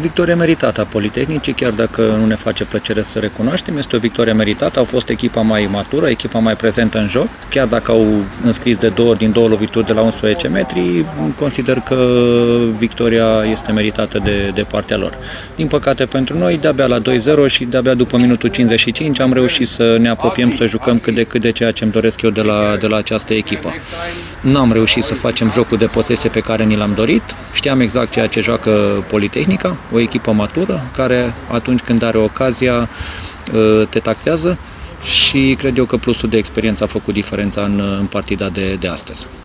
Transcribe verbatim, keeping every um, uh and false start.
victorie meritată a Politehnicii, chiar dacă nu ne face plăcere să recunoaștem, este o victorie meritată, au fost echipa mai matură, echipa mai prezentă în joc, chiar dacă au înscris de două ori din două lovituri de la unsprezece metri, consider că victoria este meritată de, de partea lor. Din păcate pentru noi, de-abia la doi zero și de-abia după minutul cincizeci și cinci am reușit să ne apropiem, să jucăm cât de cât de ceea ce îmi doresc eu de la, de la această echipă. Nu am reușit să facem jocul de posesie pe care ni l-am dorit, știam exact ceea ce joacă Politehnica, o echipă matură, care atunci când are ocazia te taxează și cred eu că plusul de experiență a făcut diferența în, în partida de, de astăzi.